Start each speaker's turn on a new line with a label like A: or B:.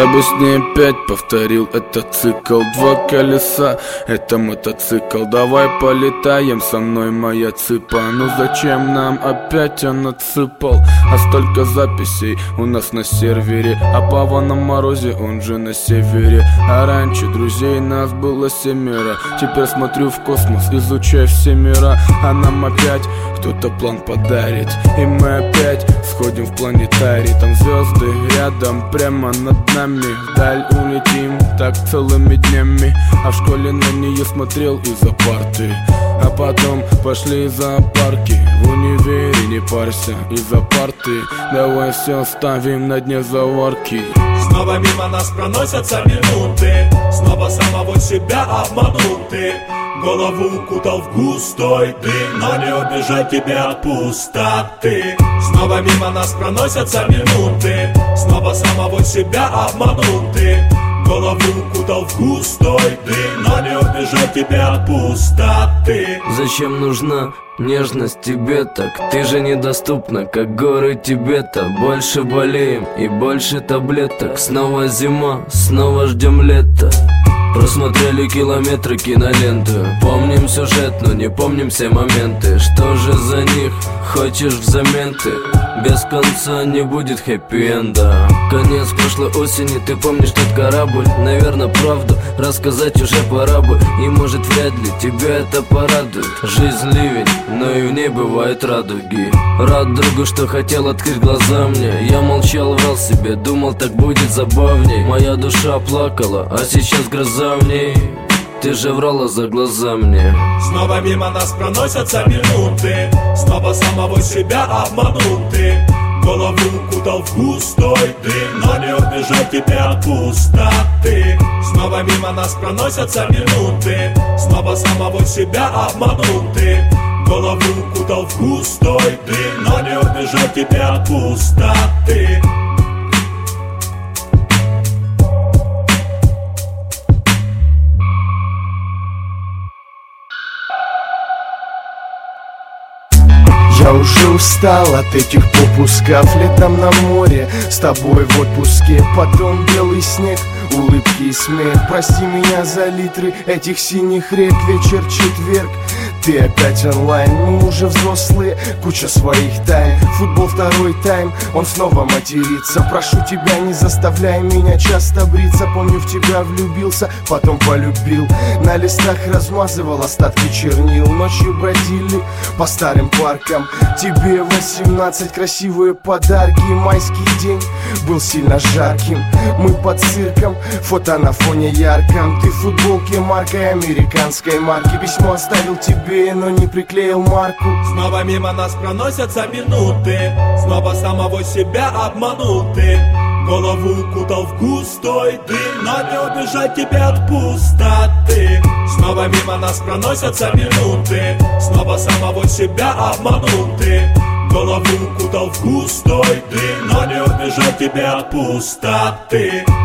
A: Я бы с ней опять повторил этот цикл. Два колеса, это мотоцикл. Давай полетаем со мной, моя цыпа. Ну зачем нам опять он отсыпал? А столько записей у нас на сервере. А Пава на морозе, он же на севере. А раньше друзей нас было 7. Теперь смотрю в космос, изучаю все мира. А нам опять кто-то план подарит. И мы опять сходим в планетарий. Там звезды рядом, прямо над нами. Вдаль улетим так целыми днями. А в школе на нее смотрел из-за парты. А потом пошли в зоопарки. В универе не парься из-за парты. Давай все оставим на дне заварки.
B: Снова мимо нас проносятся минуты. Снова самого себя обманул ты. Голову укутал в густой дым, но не убежать тебе от пустоты. Снова мимо нас проносятся минуты. Снова самого себя обманул ты. Голову укутал в густой дым, но не убежать тебе от пустоты.
C: Зачем нужна нежность тебе так? Ты же недоступна, как горы Тибета. Больше болеем и больше таблеток. Снова зима, снова ждем лета. Просмотрели километры киноленты. Помним сюжет, но не помним все моменты. Что же за них хочешь взамен ты? Без конца не будет хэппи-энда. Конец прошлой осени, ты помнишь тот корабль? Наверное, правду рассказать уже пора бы. И может вряд ли тебя это порадует. Жизнь ливень, но и в ней бывают радуги. Рад другу, что хотел открыть глаза мне. Я молчал, врал себе, думал так будет забавней. Моя душа плакала, а сейчас гроза в ней. Ты же врала за глаза мне.
B: Снова мимо нас проносятся минуты. Снова самого себя обманул ты. Голову укутал в густой дым, но не убежать тебе от пустоты. Снова мимо нас проносятся минуты. Снова самого себя обманул ты. Голову укутал в густой дым, но не убежать тебе от пустоты.
D: Я уже устал от этих попусков. Летом на море, с тобой в отпуске. Потом белый снег, улыбки и смех. Прости меня за литры этих синих рек. Вечер четверг, ты опять онлайн. Мы уже взрослые, куча своих тайн. Футбол второй тайм, он снова матерится. Прошу тебя, не заставляй меня часто бриться. Помню, в тебя влюбился, потом полюбил. На листах размазывал остатки чернил. Ночью бродили по старым паркам. Тебе 18, красивые подарки. Майский день был сильно жарким. Мы под цирком, фото на фоне ярком. Ты в футболке маркой американской марки. Письмо оставил тебе, но не приклеил марку.
B: Снова мимо нас проносятся минуты. Снова самого себя обманул ты. Голову укутал в густой дым, но не убежать тебе от пустоты. Снова мимо нас проносятся минуты. Снова самого себя обманул ты. Голову укутал в густой дым, но не убежать тебе от пустоты.